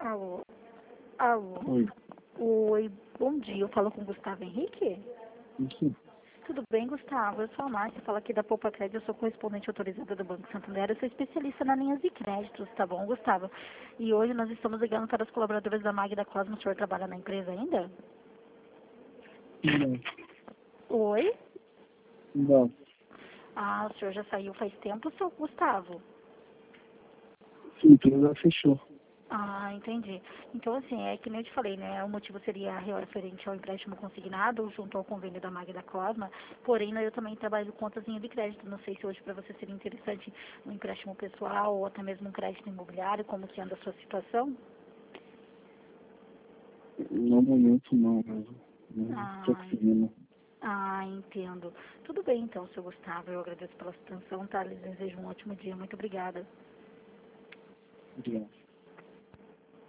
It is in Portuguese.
Alô? Alô? Oi. Oi, bom dia. Eu falo com o Gustavo Henrique? Isso. Tudo bem, Gustavo? Eu sou a Márcia, falo aqui da Poupa Crédito, eu sou correspondente autorizada do Banco Santander, eu sou especialista nas linhas de créditos, tá bom, Gustavo? E hoje nós estamos ligando para os colaboradores da MAG e da Cosmo. O senhor trabalha na empresa ainda? Não. Oi? Não. Ah, o senhor já saiu faz tempo, seu Gustavo? A empresa fechou. Ah, entendi. Então, assim, é que nem eu te falei, né? O motivo seria referente ao empréstimo consignado junto ao convênio da MAG e da Cosma, porém, né, eu também trabalho com outras linhas de crédito. Não sei se hoje para você seria interessante um empréstimo pessoal ou até mesmo um crédito imobiliário, como que anda a sua situação? No momento não, mas não tô Ah, conseguindo. entendo. Tudo bem, então, seu Gustavo. Eu agradeço pela sua atenção, tá? Lhes desejo um ótimo dia. Muito obrigada. Obrigado.